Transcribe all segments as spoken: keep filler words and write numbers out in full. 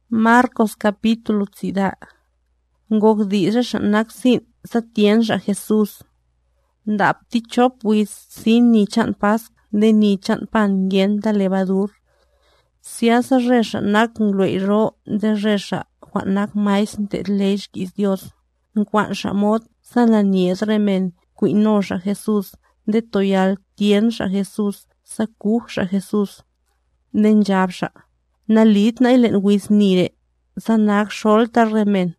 Marcos capítulo tsida. Ngok dice shanak sin sa tien sha Jesús. Ndap ti chop wis sin ni chan pas de ni chan pan yenta levadur. Siasa resha nak nglui ro de resha juanak mais de leish kis Dios. Nkwan shamot sa la nies remen kuino sha Jesús de toyal tien sha Jesús sa kuh sha Jesús. Den jab sha. Nalit na ilen wis nire sa nak sholta remen.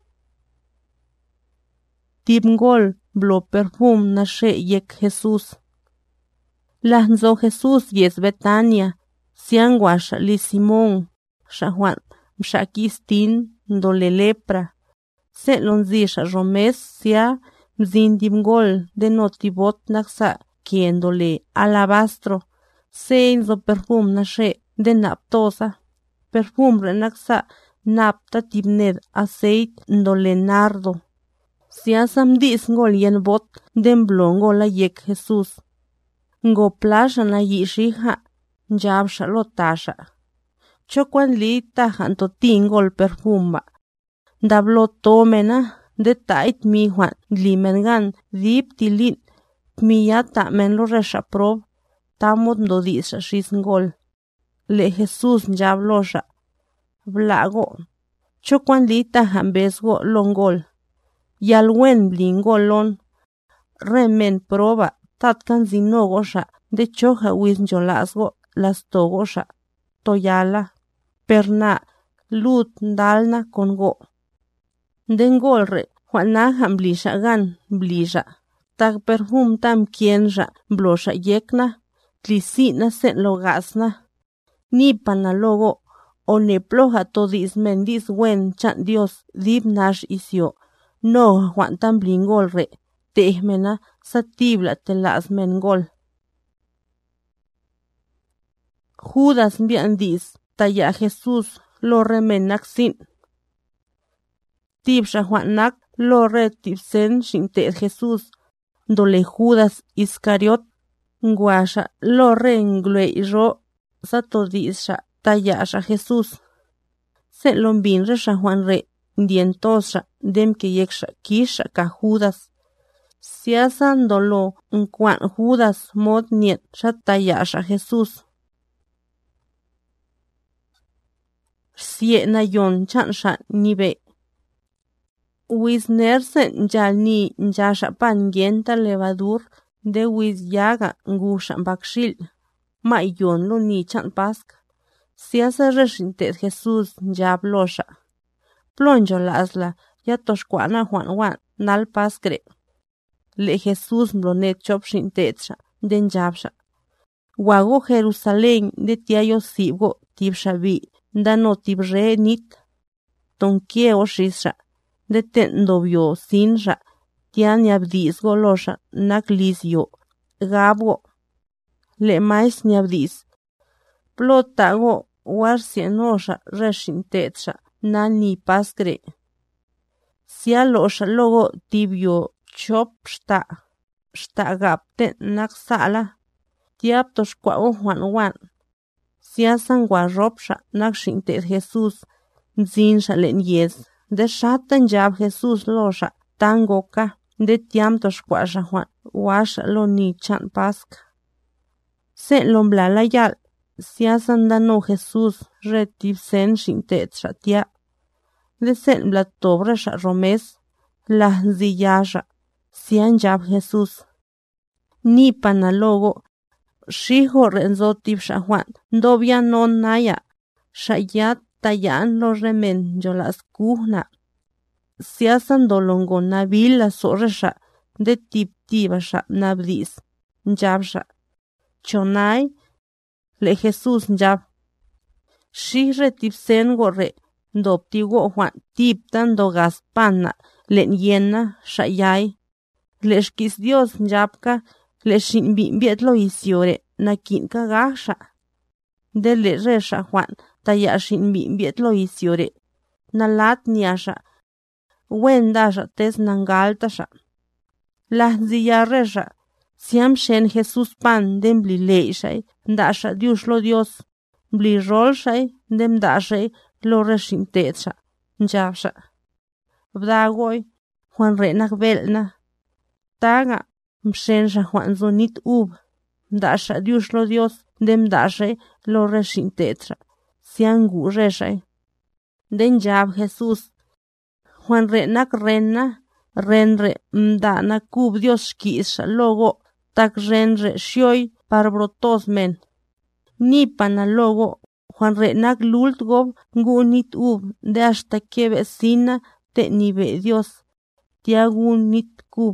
Timgol blo perfum na she yek Jesús. Lahzo Jesús yes Betania, siangwa sha li Simón, sha Juan, sha kistin, ndole lepra. Se lonzi sha romes sia mzindimgol de notibot naksa kiendole alabastro. Se inzo perfum na she de naptosa. Perfum re naksa napta tibned aceit ndole nardo. Siasam dis ngol yen bot den blongo la yek Jesús. Ngo plasha na yishija njab shalotasha. Chokwan li tajan to tingol perfumba. Dablo tomena de tait mi Juan limengan dip tilin miyata men lo resha prob tamot ndo disha shisngol. Le Jesús njablosha. Blago. Chokwan li tajan besgo longol. Yalwen blingolon. Remen proba. Tatkan zinogosha de choja wisnjolasgo las togosha. Toyala. Perna. Lut ndalna kongo. Dengolre. Juanajan blisha gan blisha. Tag perfum tam kienja blosha yekna. Tlisina sen logasna. Nipana logo. O neploja todis mendis wen chan Dios dib nash isio. No Juan tam blingolre. Tehmena satibla te las mengol. Judas biandis taya Jesús lo remenak sin. Tibsha Juanak lo retipsen shinte Jesús. Dole Judas Iscariot. Nguasha lo renglue ro satodisha tayasha Jesús. Se lombin resha Juan re dientosha dem que yeksha kisha ka Judas. Siasan dolo nkwan Judas mod niet shatayasha Jesús. Siena yon chansha nibe. Wisnerse njalni njasha pan yenta levadur de wis yaga ngusha bakshil. Ma yon lo ni chan pask. Siasa reshinte Jesús njablosha. Plonjo lasla ya toshkwana Juan Juan nal paskre. Le Jesús mlonet chop shintecha den jabsha. Wago Jerusalén de tiayo sibgo tibshabi dano tibre nit. Tonkie o shisha de tendobio sinja tian yabdis golosha naklisyo gabgo. Le mais nyabdis. Plotago warsianosha reshintecha nani paskre. Sialosha logo tibio chop shta. Shta gapte naksala. Tiaptos kwao Juan Juan. Siasan guarropsha nakshinte Jesús. Nzinsha len yes. De shatan jab Jesús losha. Tangoka. De tiamtos kwasha Juan. Washa lo ni chan pask. Se lomblala yal. Siasan dano Jesús retipsen shintecha tia. De sen blatobresha romes. La ziyasha. Sian jab Jesús. Ni panalogo. Shijo renzo tipsha Juan. Dobia non naya. Shayat tayan lo remen yolas kuhna. Siasan dolongo nabila soresha. De tiptibasha nabdis. Njabsha. Chonai. Le Jesús njab. Shi retipsen gorre. Doptigo Juan tiptan do gaspana. Len yena shayai. Leshkis Dios njabka. Leshin bimbiet lo isiore. Nakinka gasha. De le resha Juan. Tayashin bimbiet lo isiore. Nalat niasha. Wendasha tes nangaltasha. Las ziyaresha. Siam shen Jesús pan dem bli leishay. Dasha Dios lo Dios. Bli rolshay. Dem dashay lo reshintecha njabsha bdagoy Juan renak belna taga mshensha Juan zonit ub mdasha Dios lo Dios dem dashe lo reshintecha siangu reshay den jab Jesús Juan renak renna renre mdana kub Dios kisha logo tak renre shioy parbrotos men ni pana logo Juan renak lult gob ngunit ub de hasta que vecina te nive Dios tiagun nit kub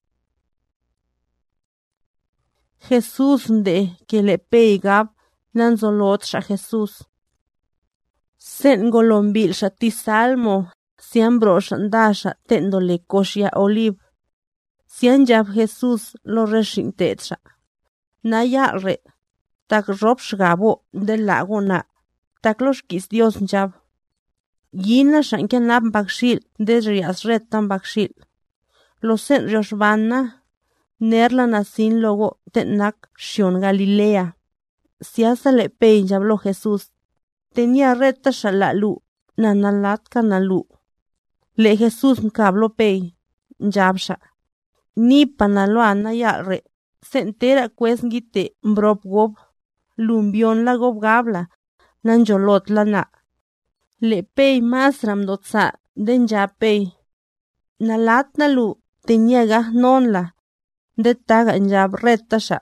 Jesús de que le peigab nanzolot sha Jesús sen golombil sha ti salmo siambro shandasha tendole koshia oliv sian jab Jesús lo reshintecha naya re tak rob shgabo del lago na tak los kis Dios jab yina shanken lab bakshil de rias retan bakshil lo sen rioshbana nerla nasin logo tenak shion Galilea siasa le pei jab lo Jesús tenía reta shalalu nanalat kanalu le Jesús mkablo pei jabsha ni panaloana ya re se entera pues ngite mbrop gob lumbion la gob gabla nanjolot la na le pei masram dotsa den ja pei nalat nalu tenía gah non la de taga njab reta sha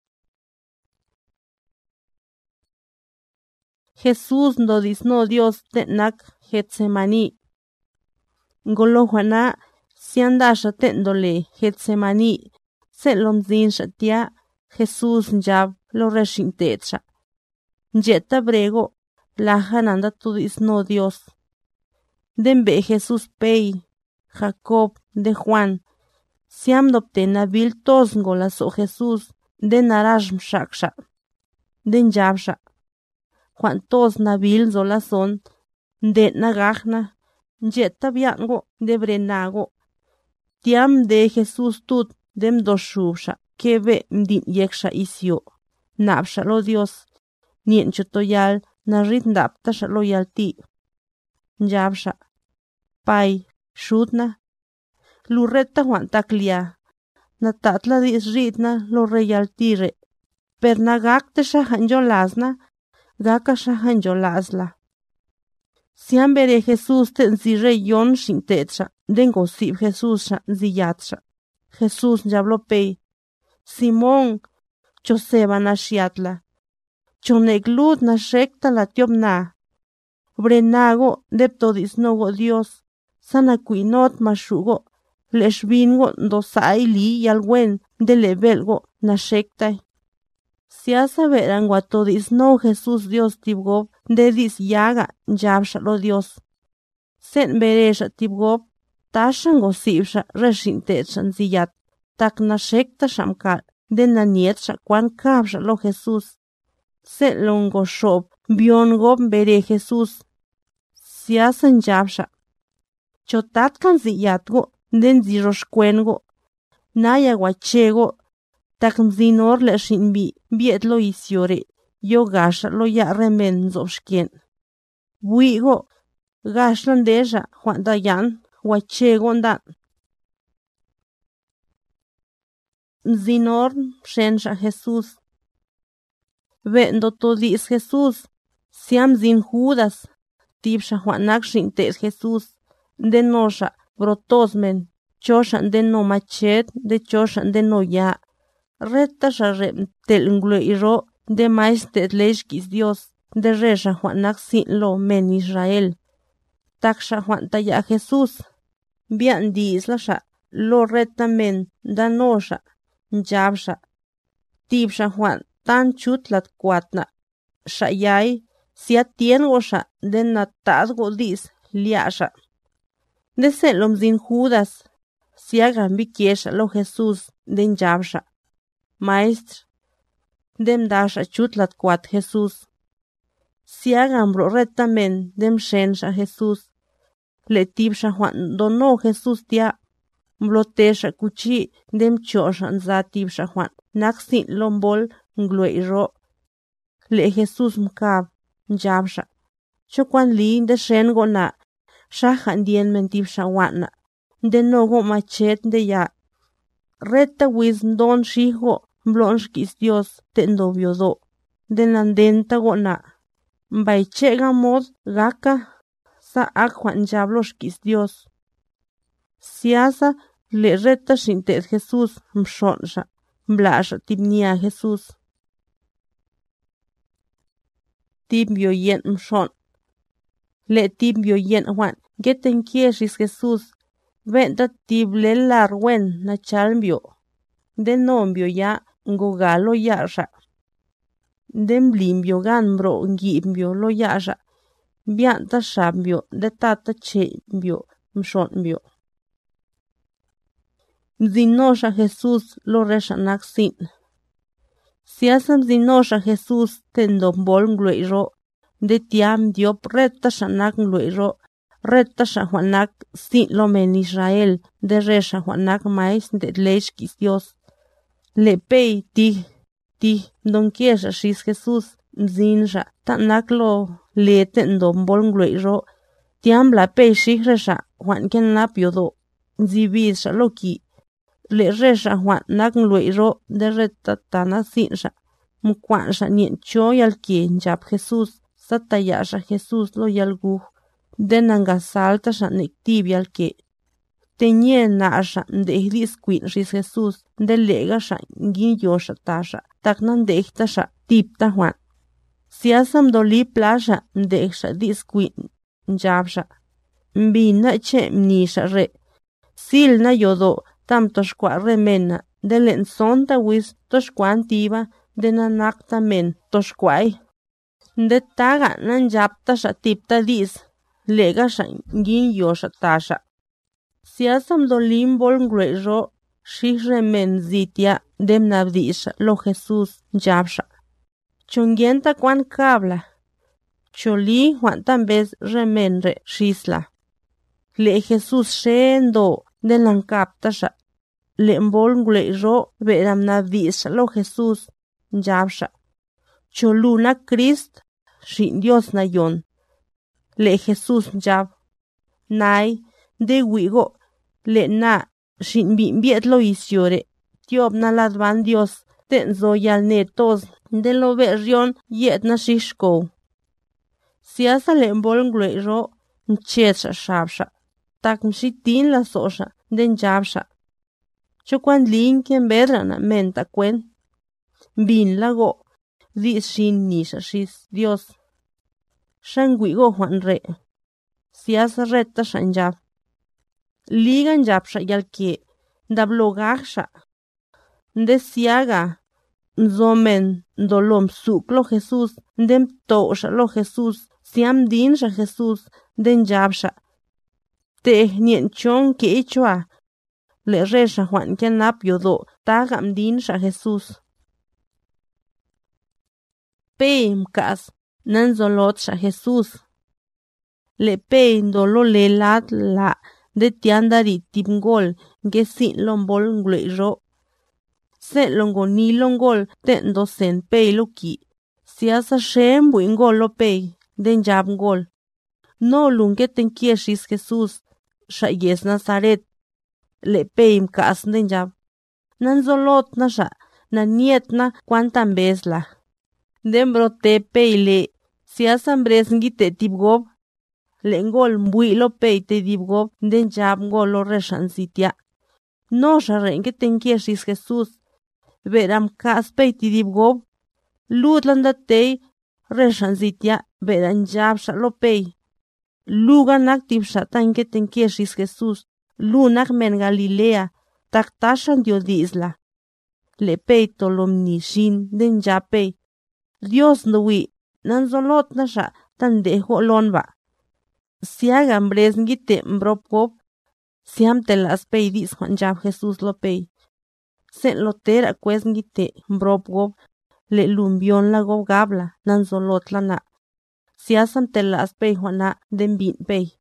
Jesús no disno Dios tenak Getsemani ngolo Juana siandasha tendole Getsemani se lomzin shatia Jesús njab lo reshintecha njeta brego la hananda tu disno Dios dembe Jesús pei Jacob de Juan siam doptena vil tos ngola so Jesús de narash mshaksha de njabsha Juan tos nabil zola son de nagahna njeta biango de brenago tiam de Jesús tut dem doshusha kebe mdin yeksha isio napsha lo Dios nien chotoyal na ritndapta sha loyalti njabsha pai shutna lurreta Juan taklia na tatla dis ritna lo royaltire per nagakte sha hanjolasna gaka sha hanjolasla siam bere Jesús ten zire yon shintecha dengo sib Jesús sha ziyatsha Jesús njablo pei Simón choseba na shiatla choneglut na shekta la tiobna brenago deptodis nogo Dios sana kuinot mashugo leshbingo dosai li yalwen de lebelgo na shektai siasa verango atodis no Jesús Dios tibgob de dis yaga njabsha lo Dios sen beresha tibgob tashango sibsha reshintecha ziyat tak na shekta shamkal de na nietsha kwan kabsha lo Jesús sen longo shob biongob bere Jesús siasa njabsha chotat kan ziyatgo den ziroshkwengo naya guachego tak mzinor le shinbi biet lo isiore yo gasha lo ya remen zobshkien buigo gashlan deja Juan dayan guachego ndan mzinor shensha Jesús vendo todis Jesús siam zin Judas tibsha Juanak shintes Jesús de nosha brotosmen choshan de no machet de choshan de no ya reta sharem tel ngluiro de maistet leshkis Dios de resha Juanak sin lo men Israel taksha Juan taya Jesús bian disla sha lo reta men danosha njabsha tibsha Juan tan chutlat kwatna shayai sia tiengosha de natasgo dis liasha de selom zin Judas siagan bikiesha lo Jesús de njabsha maestr dem dasha chutlat kwat Jesús siagan bro retamen dem shensha Jesús le tibsha Juan dono Jesús tia mblotesha kuchi dem chosha nza tibsha Juan naksin lombol nglueiro le Jesús mkab njabsha cho quan lý de shen go na sha han dien men tip sha wan na de no go machet de ya reta wis don shi go blon skis Dios te ndo biodo de nandenta go na bai chega mod gaka sa ak Juan diablo skis Dios siasa le reta shinte Jesús mshonsha mblasha tibnia Jesús tibio yen mshon le tibio yen Juan geten kiesis Jesús venta tible larwen na chalmbio de nombio ya ngogalo yasha demblimbio ganbro ngimbio lo yasha bianta shambio de tata chembio mshonbio mzinosha Jesús lo reshanak sin siasam zinosha Jesús tendombol ngluiro de tiam diop reta shanak ngluiro reta shahuanak sin lo men Israel de resha huanak mais de leshkis Dios le pei ti ti don kiesha shis Jesús mzinsha tanak lo le tendombol ngluiro tiam la pei shikresha huan ken lapiodo mzibisha loki le resha Juan nak ngluiro de reta tana sinsha mkwansha nien cho yalki njap Jesús satayasha Jesús lo yalgu de nangasalta sha nektib yalki tenye nasha ndehlis queen ris Jesús de lega sha ngin yosha tasha taknan dehta sha tipta Juan siasam doli plasha ndehsha dis queen njapsha mbina che mnisha re sil na yodo tam toshkwa remena de lenzonta wis toshkwan tiba de nanakta men toshkwai de taga nan japta sha tipta dis lega sha ngin yosha tasha siasam dolim bol ngrejo shi remen zitia dem nabdisha lo Jesús japsha chongienta kwan kabla choli Juan tambes remen re shisla le Jesús shendo de lankapta sha le mbol nglejo veram nabdisha lo Jesús japsha choluna Christ shin Dios na yon le Jesús jab nai de wigo le na shin bimbiet lo isiore tiob na ladvan Dios ten zoyal netos de lo verion yet na shishko siasa le mbol nglejo nchesha shabsha tak mshitin la sosha den jabsha chokwan linken bedrana menta kwen bin lago di shin nisha shis Dios shangwigo Juan re siasa reta shanjab ligan jabsha yalke dablogarsha de siaga nzomen dolom suklo Jesús dem tosha lo Jesús siam dinsha Jesús den jabsha te nien chon ke ichwa le resha Juan ken napiodo tagam dinsha Jesús Peim kas nanzolot sha Jesús le pein dolo le lat la de tiandari timgol ge sin lombol nglejo se longo ni longol tendo sen pei loki siasa shem buingol lo pei den jab gol no lunge ten kieshis Jesús sha yes Nazaret le peim kas den jab nanzolot na sha na niet na kwantan besla dembrote peile siasa mbresngi te tibgob lengol mbui lo peite dibgob den jab ngol lo reshan sitia no sharenge tenkiesis Jesús veram kas peiti dibgob lutlanda tei reshan sitia veran jab shalo pei lugan active shatanke tenkiesis Jesús lunak men Galilea taktashan diodisla le peito lomnishin den japei Dios nui nanzolot nasha tan dejo lonba siaga mbresngite mbropkop siam te las peidis Juan jab Jesús lo pei sen lotera kwesngite mbropkop le lumbion la go gabla nanzolot lana siasam te las pei Juana den bin pei